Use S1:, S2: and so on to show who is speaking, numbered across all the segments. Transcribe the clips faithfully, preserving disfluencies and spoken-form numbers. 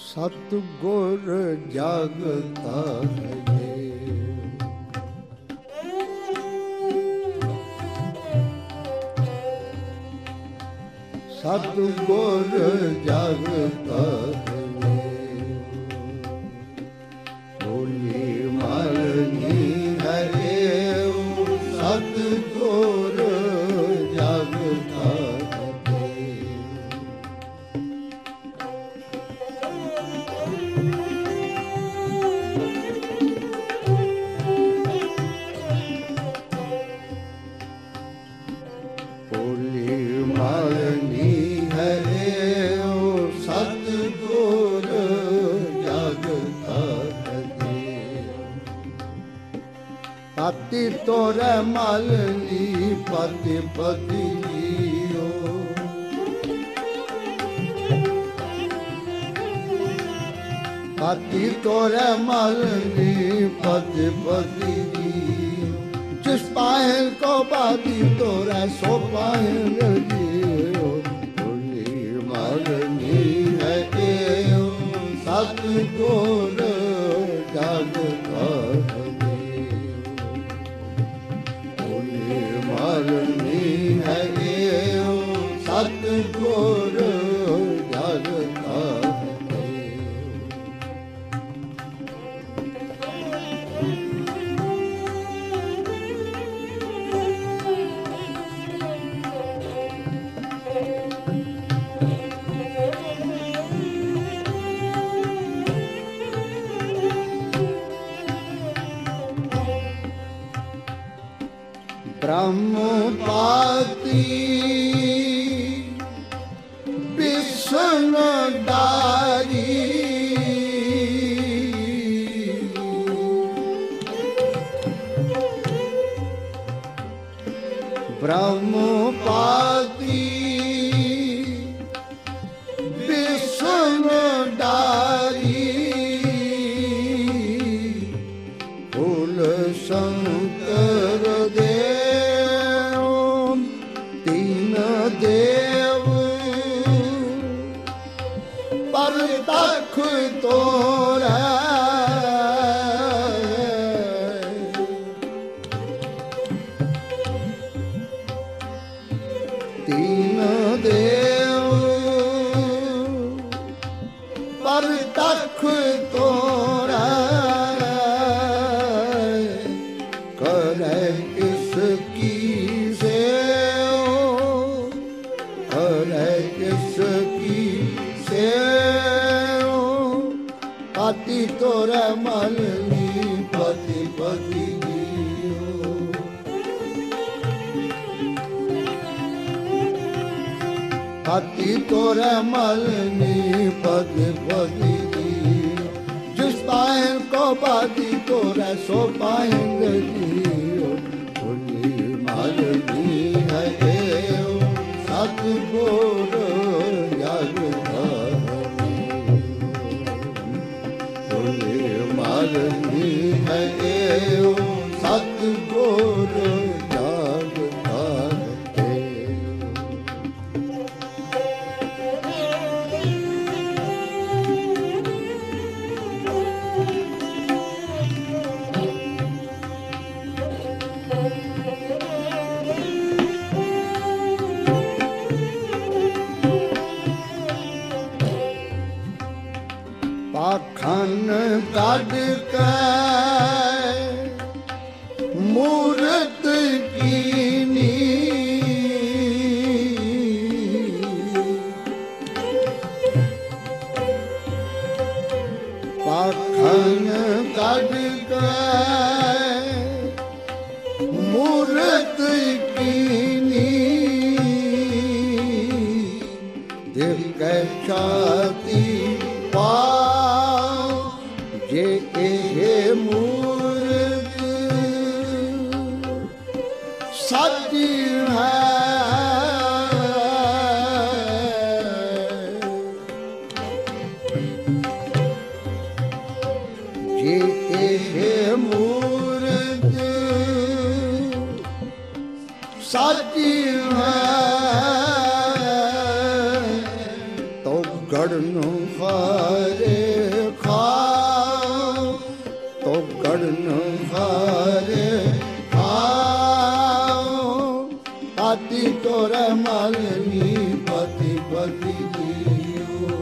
S1: ਸਤਿਗੁਰ ਜਗਤਾ ਹੈ, ਸਤਿਗੁਰ ਜਗਤਾ ਹੈ, ਹੋਲੀ ਮਰਨੀ ਹਰੇ ਸਤਿਗੁਰ ਜਗਤਾ ਪਤੀ ਤੋਰੇ ਮਲਨੀ ਪਤੀ ਪਤੀ ਜੀਓ, ਪਤੀ ਤੋਰੇ ਮਲਨੀ ਪਤੀ ਪਤੀ ਜੀਓ, ਜਿਸ ਪਾਇਲ ਕੋ ਪਤੀ ਤੋਰੇ ਸੋ ਪਾਇਲ ਜੀਓ, ਹੋਲੀ ਮਲਨੀ ਹੈ ਏਓ ਸਤਿਗੁਰ ਜਗਤਾ ਹੈ, ਮਰਨੀ ਹੈ ਏਓ ਸਤਿਗੁਰ ਜਗਤਾ ਹੈ। ਬ੍ਰਹਮ ਪਾਤੀ ਬਿਸ਼ਨ ਡਾਰੀ, ਬ੍ਰਹਮ ਪਾਤੀ ਬਿਸ਼ਨ ਡਾਰੀ, ਫੁੱਲ ਸ਼ੰਕਰ ਦੇ ਦੇਵ ਪਰ ਤਖ ਤੋਰੈ, ਤੀਨ ਦੇਵ ਪਰ ਤਖ ਤੋਰੈ, ਕਰੈ ਕਿਸ ਕੀ ਪਤੀ ਤੋਰੇ ਮਲਨੀ ਪਤੀ ਪਤੀ ਜੀਓ, ਪਤੀ ਤੋਰੇ ਮਲਨੀ ਪਤੀ ਪਤੀ ਜੀਓ, ਜਿਸ ਪਾਇਲ ਕੋ ਪਤੀ ਤੋਰੇ ਸੋ ਪਾਇਲ ਜੀਓ, ਹੋਲੀ ਮਲਨੀ ਹੈ ਏਓ ਸਤਿਗੁਰ ਜਗਤਾ ਮਰਨੀ ਹੈ ਏਓ ਸਤਿਗੁਰ ਜਗਤਾ ਹੈ। ਪਾਖੰਡ ਕੱਢ ਕੇ ਮੂਰਤ ਕੀਨੀ, ਪਾਖੰਡ ਕੱਢ ਕੇ ਮੂਰਤ ਕੀਨੀ, ਦੇਖ ਕੇ ਛਾਤੀ ਪਾ ਜੇ ਇਹ ਮੂਰਤ ਸੱਚੀ ਹੈ, ਜੇ ਇਹ ਮੂਰਤ ਸੱਚੀ ਹੈ, ਤੋ ਗੜ कर्ण हारे खाओ तो कर्ण हारे खाओ पति तोरे मालनी पति पति जियो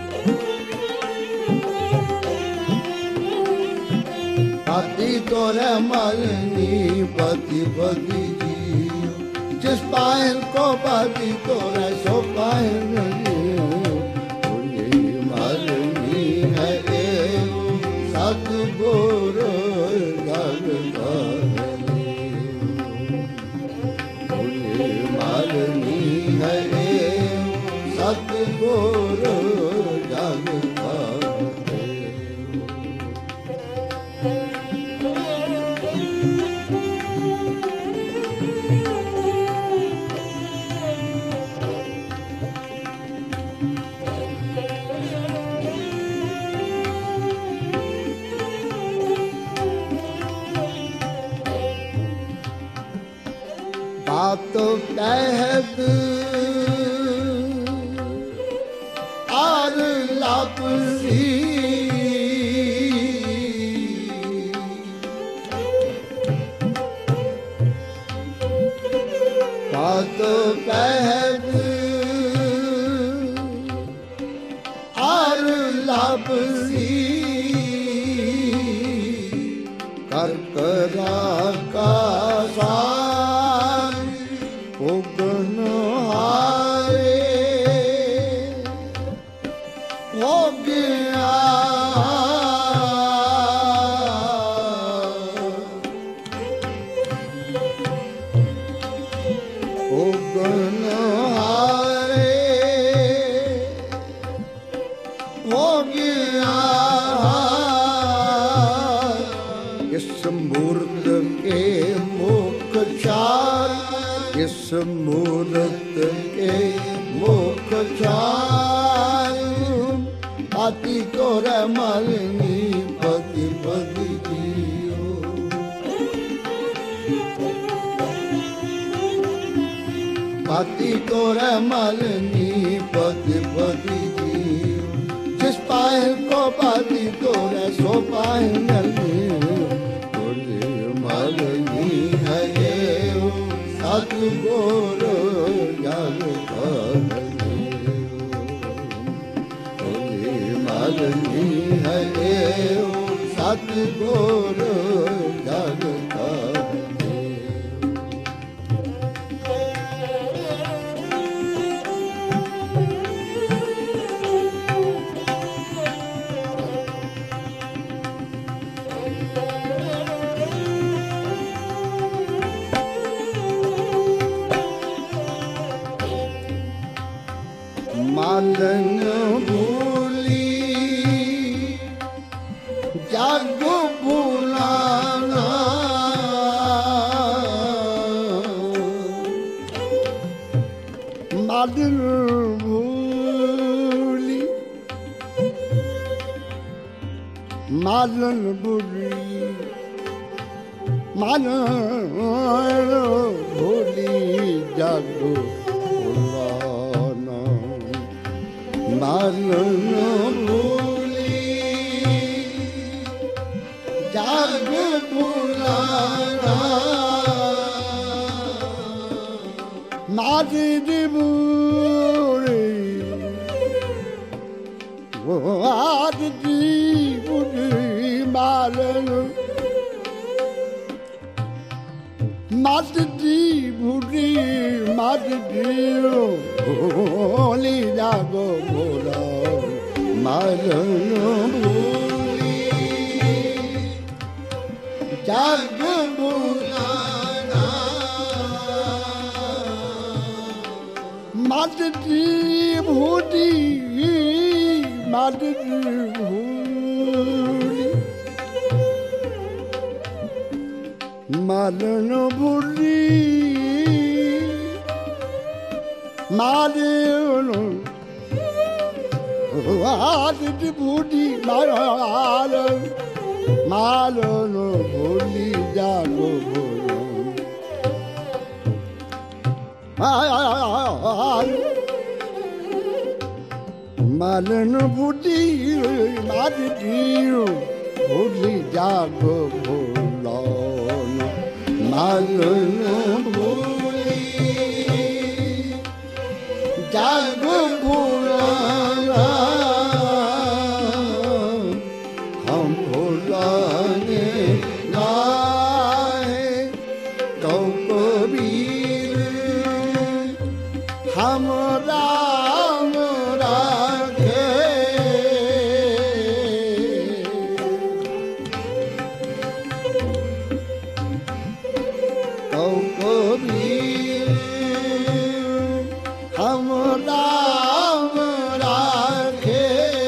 S1: पति तोरे मालनी पति पति जियो जिस पायल को पति तोरे सो पायल मालनी है सतगुरु जग मालनी है सतगुरु जग बात कहत आर लापसी बात कहत आर लापसी कर करा का उगन हारे हो गया उगन हारे हो गया इस मूर्त के मुख चार इस मूर्त के मुख चारू पति तोरे मालनी पति पति जियो पति तोरे मालनी पति पति जियो जिस पायल को पति तोरे सो पायल मालनी है सतगुरु जग मालनी है सतगुरु जग मालन भूली जग भूलाना मालन भूली मालन भूली मालन भूली जग मालन भूली जग भूलाना मादी भूली वो आदि भूली मालन मादी भूली मादी भूली जागो बोला मालन भूली जग भूलाना मादी भूली मादी भूली मालन भूली मालन आदि भूली मालन मालन भूली जागो बोलो मालन बूढ़ी मारी भूली जागो भूलो मालन भूली जागो भूलो हम भूलाने नाए तो कबीर हम राम राखे तो कबीर हम राम राखे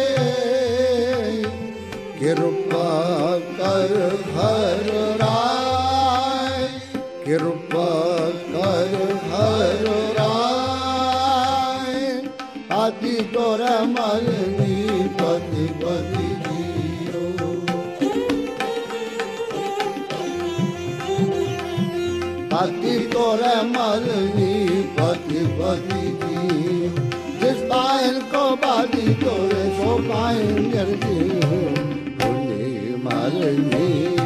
S1: कृपा कर हर राय कृपा कर हर राय आदि तोर मलनी पति पति जियो आदि तोर मलनी पति पति जियो जिस पायल को बादी तोरे सो पायल निर्जी भोले मालनी